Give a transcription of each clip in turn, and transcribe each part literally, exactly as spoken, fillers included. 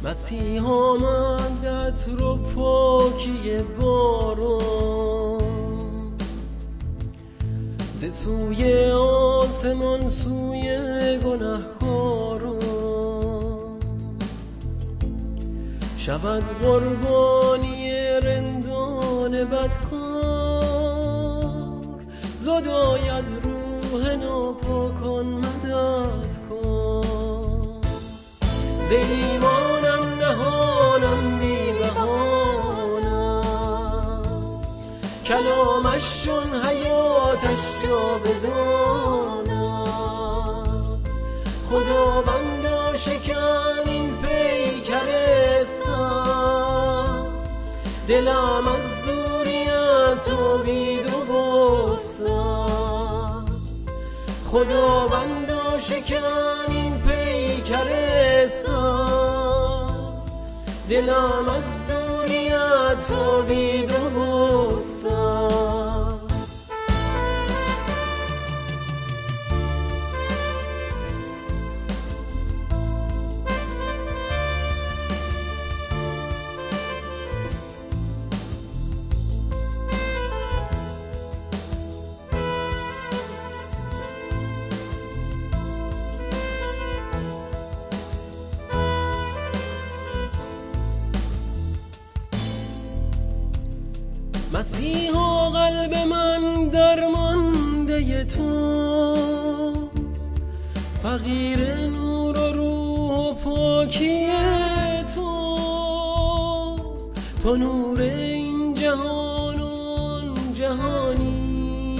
مسیح آمد عطر و پاکی باران، ز سوی آسمان سوی گنهکاران. شود قربانی رندان بدکار، زود آید روح ناپاکان مدد کن. ز ایمانم نهانم بی بهانه است، کلامش چون حیاتش جاودان است. خداوندا شکن این پیکر سر، دلم از دوریت و بید و بغض است. خداوندا شکن این پیکر سر، دلم از دوریت و بید و بغض است. مسیحا قلب من درمانده توست، فقیر نور و روح و پاکی توست. تو نور این جهان و آن جهانی،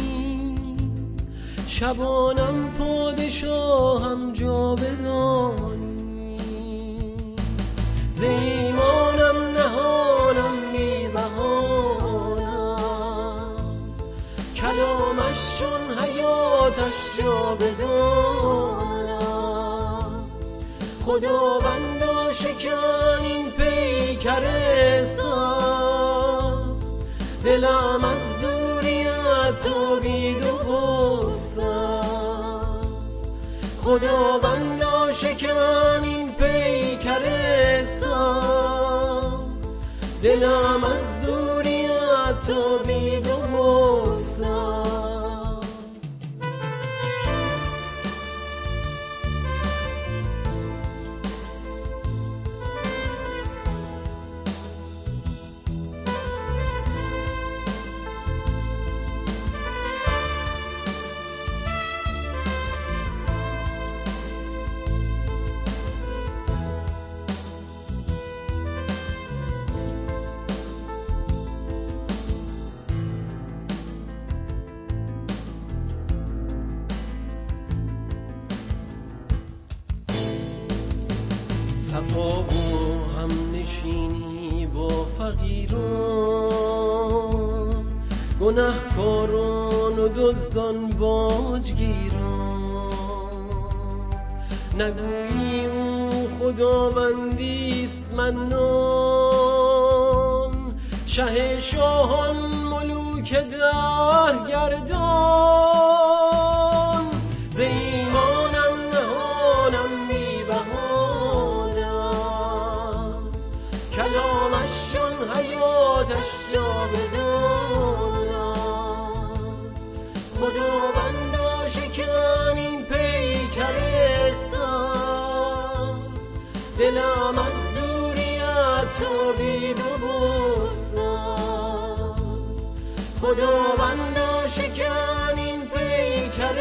شبانم پادشاهم جاودانی. ز ایمانم نهانم بی بهانه است، کلامش چون حیاتش جاودان است. خداوندا شکن این پیکر سر، دلم از دوریت و بید و بغض است. خداوندا شکن این پیکر سر، دلم از دوریت و بید و بغض است. صفا و هم نشینی با فقیران، گنهکاران و دزدان باجگیران. نگویی او خداوندیست منان، شه شاهان ملوک دهر گردان. ز ایمانم نهانم بی بهانه است، کلامش چون حیاتش جاودان است. خداوندا شکن این پیکر سر، دلم از دوریت و بید و بغض است. خداوندا شکن این پیکر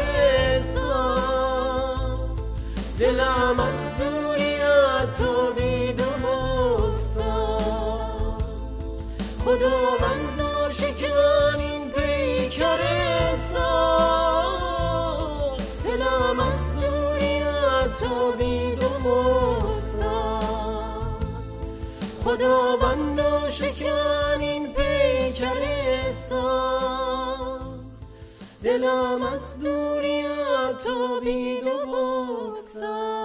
سر، دلم از دوریت و بید و بغض است. خداوندا شکن این پیکر سر، دلم از دوریت و بید و بغض است. خداوندا شکن این پیکر سر، دلم از دوریت و بید و بغض است.